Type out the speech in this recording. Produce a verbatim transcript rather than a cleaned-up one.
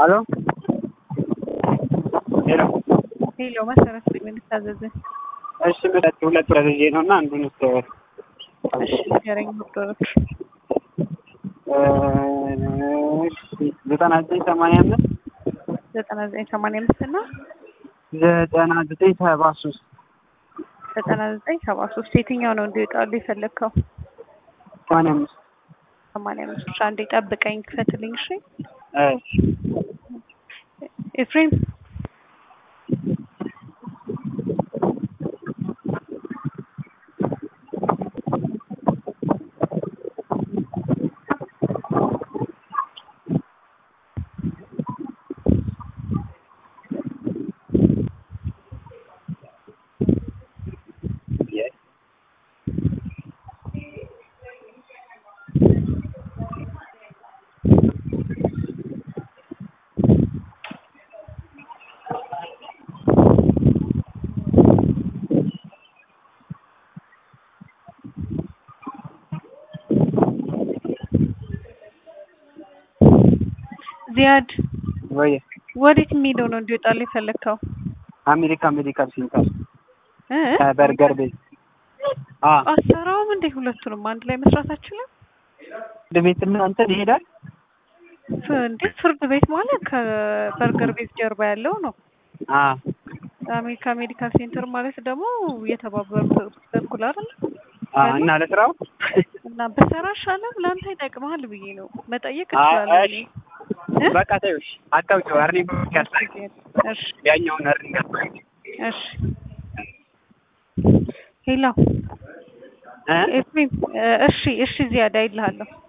الو ሄሎ ሄሎ መሰረት ምን ታዘዘ? እሺ ሁለት ሁለት ወረጅ ነውና አንዱን ስተወር እሺ ገረኝ ዶክተር እ ዘጠና ዘጠኝ ሰማንያ አምስት ዘጠና ዘጠኝ ሰማንያ አምስት እና ዘጠና ዘጠኝ ሰባ ሶስት ዘጠና ዘጠኝ ሰባ ሶስት የትኛው ነው እንዲወጣል የፈለከው? ሰማንያ አምስት ሰማንያ አምስት አንዴ ጠብቀኝ ክፈትልኝ። እሺ እሺ ኤፍሬም ዚያድ ወይ ወዴት የሚሄደው ነው እንዲወጣል የፈለከው? አሜሪካ ሜዲካል ሴንተር እ በርገር ቤት አ አሰራውም እንደ ሁለቱንም አንድ ላይ መስራት አችልም። ፍርድ ቤትና እንትን ይሄዳል። እንዴ ፍርድ ቤት ማለት ከበርገር ቤት ጀርባ ያለው ነው። አ አሜሪካ ሜዲካል ሴንተር ማለት ደግሞ የተባበሩት በኩል አይደል? አ እና ለስራው እና በሰራሽ አለም ላንተ ይጠቅማል ብዬ ነው መጠየቅ እችላለሁ። በቃ ታዩሽ አጣውጭው አርኒ ያስፈልግ እሺ ያኛው አርኒ ያስፈልግ እሺ ሄሎ እ ኤፍሬም እሺ እሺ ዚያዳ ይልሃለሁ